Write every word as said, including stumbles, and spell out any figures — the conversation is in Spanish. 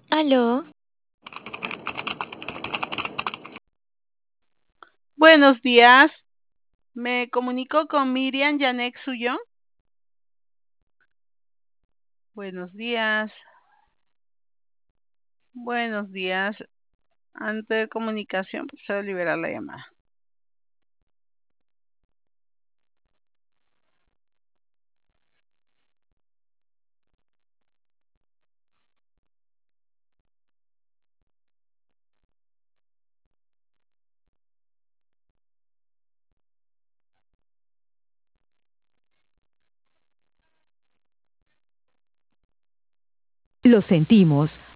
Aló, Buenos días, me comunico con Miriam Janek Suyo. Buenos días, buenos días. Ante de comunicación, procedo a liberar la llamada. Lo sentimos,